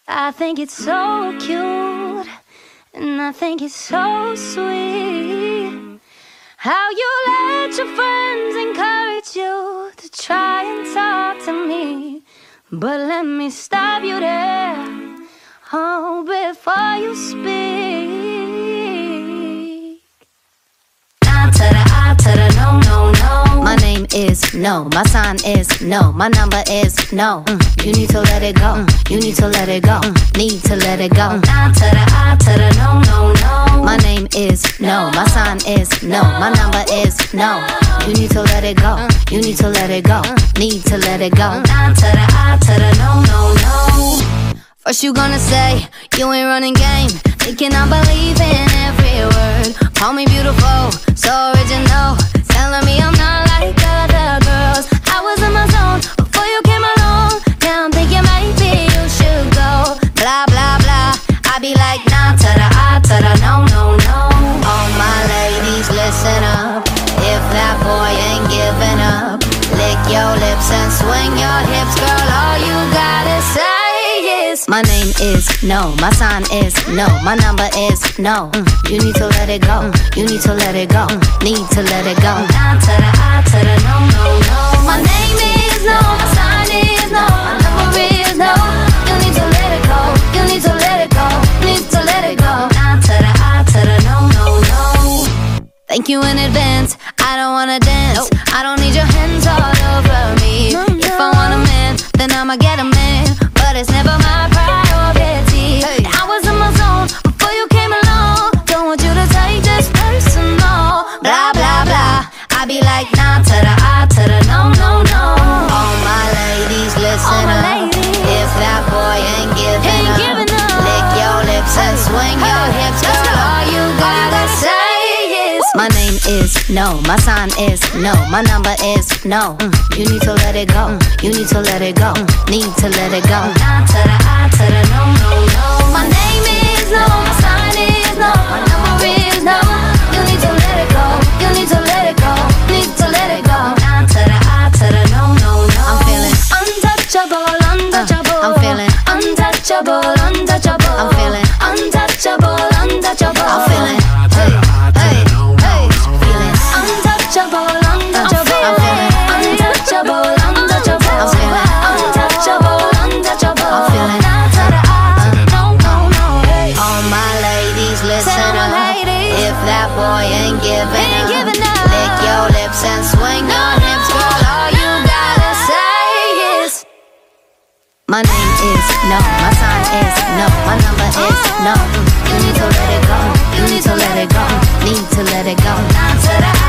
I think it's so cute, and I think it's so sweet how you let your friends encourage you to try and talk to me. But let me stop you there, oh, before you speak. Nah to the I to the no, no, no. My name is no, my sign is no, my number is no. You need to let it go, you need to let it go, need to let it go. Nah to the I to the no, no, no. My name is no, my sign is no, my number is no. You need to let it go, you need to let it go, need to let it go. Nah to the I to the no, no, no. First you gonna say you ain't running game, thinking I believe in every word. Call me beautiful, so original, telling me I'm not like other girls. I was in my zone before you came along. Now I'm thinking maybe you should go. Blah, blah, blah. I be like nah to the I to the no, no, no. All my ladies, listen up. If that boy ain't giving up, lick your lips and swing your hips, girl. All you gotta say is my name is no, my sign is no, my number is no. You need to let it go, you need to let it go, need to let it go. Nah to the I to the no, no, no. My name is no, my sign is no, my number is no. You need to let it go, you need to let it go, need to let it go. Nah to the I to the no, no, no. Thank you in advance, I don't wanna dance, I don't need your hands all over me. If I want a man, then I'ma get a man, but it's never my priority. I was in my zone before you came along, don't want you to take this personal. Blah, blah, blah. I be like nah to the I to the no, no, no. All my ladies, listen up. If that boy ain't giving up, lick your lips and swing your hips, girl. All you gotta say is my name is no, my sign is no, my number is no. You need to let it go, you need to let it go, need to let it go. Nah to the I to the no, no, no. My name is no, my sign is no, my number is no. You need to let it go, you need to let it go, need to let it go. Nah to the I to the no, no, no. I'm feeling untouchable, untouchable. I'm feeling untouchable, untouchable. I'm feeling untouchable, untouchable. I'm feeling hey, hey, hey, feeling untouchable, untouchable. I'm feeling untouchable, untouchable. I'm feeling untouchable, untouchable. I'm feeling nah to the I, no, no, no. All my ladies, listen up. If that boy ain't giving up, lick your lips and swing your hips, girl. All you gotta say is my name is no, my sign is no, my number is no. You need to let it go, you need to let it go, need to let it go. Nah to the